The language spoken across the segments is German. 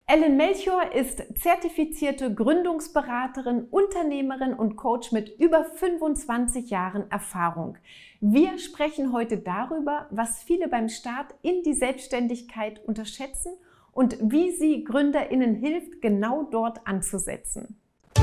Ellen Melchior ist zertifizierte Gründungsberaterin, Unternehmerin und Coach mit über 25 Jahren Erfahrung. Wir sprechen heute darüber, was viele beim Start in die Selbstständigkeit unterschätzen und wie sie GründerInnen hilft, genau dort anzusetzen.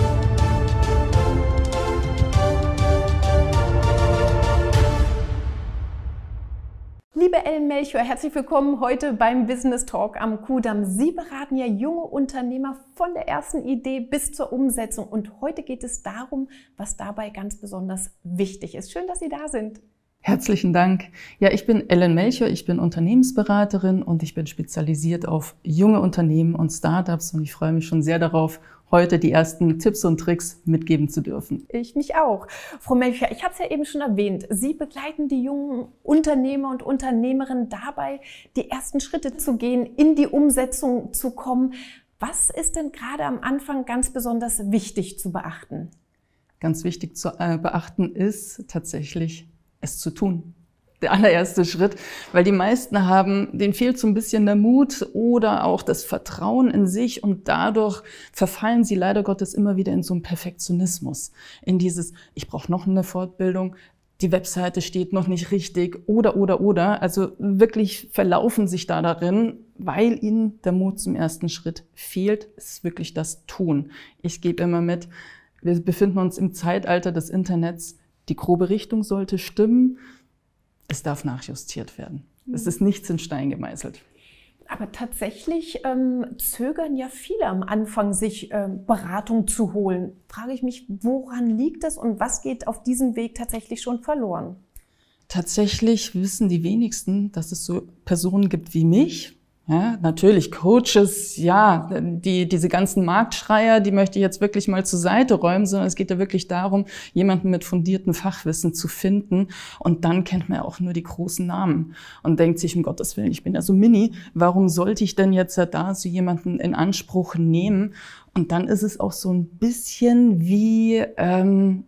Liebe Ellen Melchior, herzlich willkommen heute beim Business Talk am Kudamm. Sie beraten ja junge Unternehmer von der ersten Idee bis zur Umsetzung. Und heute geht es darum, was dabei ganz besonders wichtig ist. Schön, dass Sie da sind. Herzlichen Dank. Ja, ich bin Ellen Melchior, ich bin Unternehmensberaterin und ich bin spezialisiert auf junge Unternehmen und Startups. Und ich freue mich schon sehr darauf, heute die ersten Tipps und Tricks mitgeben zu dürfen. Ich mich auch. Frau Melchior, ich habe es ja eben schon erwähnt. Sie begleiten die jungen Unternehmer und Unternehmerinnen dabei, die ersten Schritte zu gehen, in die Umsetzung zu kommen. Was ist denn gerade am Anfang ganz besonders wichtig zu beachten? Ganz wichtig zu beachten ist tatsächlich, es zu tun. Der allererste Schritt, weil die meisten denen fehlt so ein bisschen der Mut oder auch das Vertrauen in sich und dadurch verfallen sie leider Gottes immer wieder in so einen Perfektionismus. In dieses, ich brauche noch eine Fortbildung, die Webseite steht noch nicht richtig oder. Also wirklich verlaufen sich da darin, weil ihnen der Mut zum ersten Schritt fehlt, ist wirklich das Tun. Ich gebe immer mit, wir befinden uns im Zeitalter des Internets, die grobe Richtung sollte stimmen. Es darf nachjustiert werden. Es ist nichts in Stein gemeißelt. Aber tatsächlich zögern ja viele am Anfang, sich Beratung zu holen. Frage ich mich, woran liegt das und was geht auf diesem Weg tatsächlich schon verloren? Tatsächlich wissen die wenigsten, dass es so Personen gibt wie mich. Ja, natürlich Coaches, ja, diese ganzen Marktschreier, die möchte ich jetzt wirklich mal zur Seite räumen, sondern es geht ja wirklich darum, jemanden mit fundiertem Fachwissen zu finden. Und dann kennt man ja auch nur die großen Namen und denkt sich, um Gottes Willen, ich bin ja so mini, warum sollte ich denn jetzt da so jemanden in Anspruch nehmen? Und dann ist es auch so ein bisschen wie, wenn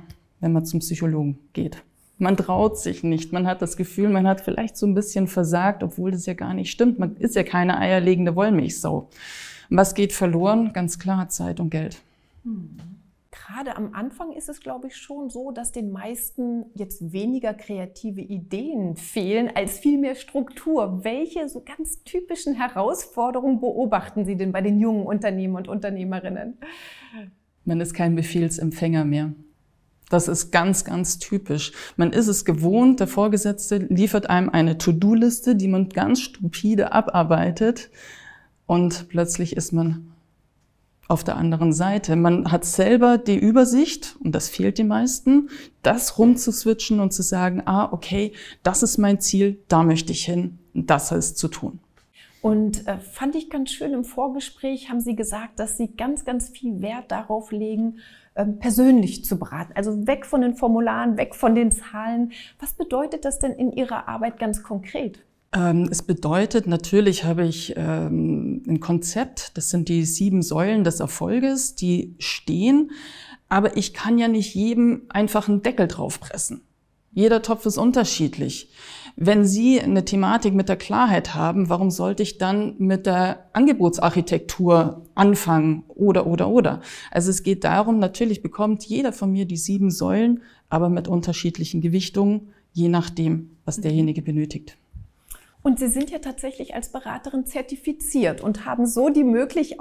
man zum Psychologen geht. Man traut sich nicht. Man hat das Gefühl, man hat vielleicht so ein bisschen versagt, obwohl das ja gar nicht stimmt. Man ist ja keine eierlegende Wollmilchsau. Was geht verloren? Ganz klar, Zeit und Geld. Gerade am Anfang ist es, glaube ich, schon so, dass den meisten jetzt weniger kreative Ideen fehlen, als viel mehr Struktur. Welche so ganz typischen Herausforderungen beobachten Sie denn bei den jungen Unternehmen und Unternehmerinnen? Man ist kein Befehlsempfänger mehr. Das ist ganz, ganz typisch. Man ist es gewohnt, der Vorgesetzte liefert einem eine To-Do-Liste, die man ganz stupide abarbeitet und plötzlich ist man auf der anderen Seite. Man hat selber die Übersicht, und das fehlt den meisten, das rumzuswitchen und zu sagen, okay, das ist mein Ziel, da möchte ich hin, das ist zu tun. Und fand ich ganz schön, im Vorgespräch haben Sie gesagt, dass Sie ganz, ganz viel Wert darauf legen, persönlich zu beraten. Also weg von den Formularen, weg von den Zahlen. Was bedeutet das denn in Ihrer Arbeit ganz konkret? Es bedeutet, natürlich habe ich ein Konzept, das sind die 7 Säulen des Erfolges, die stehen, aber ich kann ja nicht jedem einfach einen Deckel draufpressen. Jeder Topf ist unterschiedlich. Wenn Sie eine Thematik mit der Klarheit haben, warum sollte ich dann mit der Angebotsarchitektur anfangen oder? Also es geht darum, natürlich bekommt jeder von mir die 7 Säulen, aber mit unterschiedlichen Gewichtungen, je nachdem, was derjenige benötigt. Und Sie sind ja tatsächlich als Beraterin zertifiziert und haben so die Möglichkeit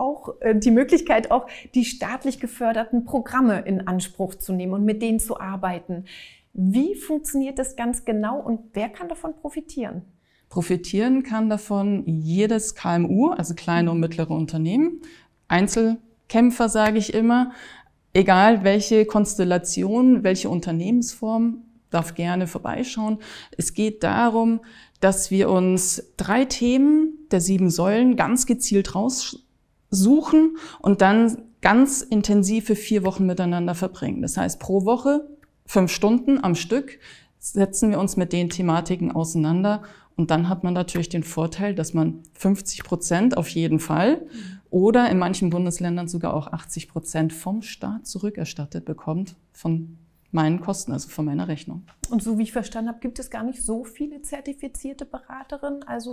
auch, die staatlich geförderten Programme in Anspruch zu nehmen und mit denen zu arbeiten. Wie funktioniert das ganz genau und wer kann davon profitieren? Profitieren kann davon jedes KMU, also kleine und mittlere Unternehmen, Einzelkämpfer sage ich immer, egal welche Konstellation, welche Unternehmensform, darf gerne vorbeischauen. Es geht darum, dass wir uns 3 Themen der 7 Säulen ganz gezielt raussuchen und dann ganz intensiv für 4 Wochen miteinander verbringen. Das heißt, pro Woche 5 Stunden am Stück setzen wir uns mit den Thematiken auseinander und dann hat man natürlich den Vorteil, dass man 50% auf jeden Fall oder in manchen Bundesländern sogar auch 80% vom Staat zurückerstattet bekommt von meinen Kosten, also von meiner Rechnung. Und so wie ich verstanden habe, gibt es gar nicht so viele zertifizierte Beraterinnen. Also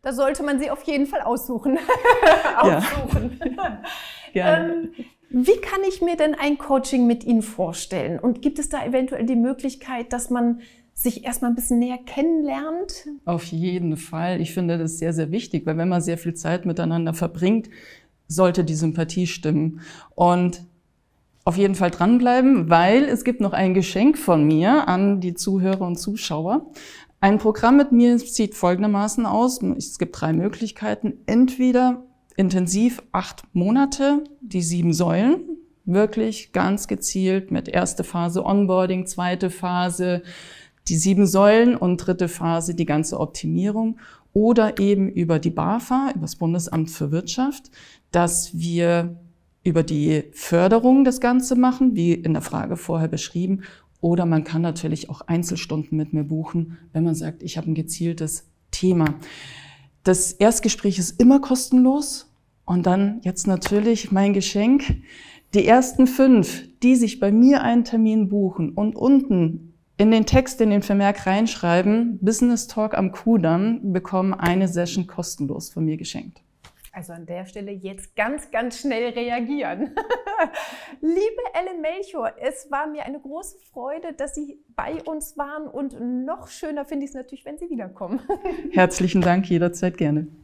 Da sollte man sie auf jeden Fall aussuchen. Aussuchen. Gerne. Wie kann ich mir denn ein Coaching mit Ihnen vorstellen? Und gibt es da eventuell die Möglichkeit, dass man sich erstmal ein bisschen näher kennenlernt? Auf jeden Fall. Ich finde das sehr, sehr wichtig, weil wenn man sehr viel Zeit miteinander verbringt, sollte die Sympathie stimmen. Und auf jeden Fall dranbleiben, weil es gibt noch ein Geschenk von mir an die Zuhörer und Zuschauer. Ein Programm mit mir sieht folgendermaßen aus. Es gibt 3 Möglichkeiten. Entweder intensiv 8 Monate, die 7 Säulen, wirklich ganz gezielt mit erste Phase Onboarding, zweite Phase die 7 Säulen und dritte Phase die ganze Optimierung. Oder eben über die BAFA, über das Bundesamt für Wirtschaft, dass wir über die Förderung das Ganze machen, wie in der Frage vorher beschrieben. Oder man kann natürlich auch Einzelstunden mit mir buchen, wenn man sagt, ich habe ein gezieltes Thema. Das Erstgespräch ist immer kostenlos. Und dann jetzt natürlich mein Geschenk. Die ersten 5, die sich bei mir einen Termin buchen und unten in den Text, in den Vermerk reinschreiben, Business Talk am Kudamm, bekommen eine Session kostenlos von mir geschenkt. Also an der Stelle jetzt ganz, ganz schnell reagieren. Liebe Ellen Melchior, es war mir eine große Freude, dass Sie bei uns waren und noch schöner finde ich es natürlich, wenn Sie wiederkommen. Herzlichen Dank, jederzeit gerne.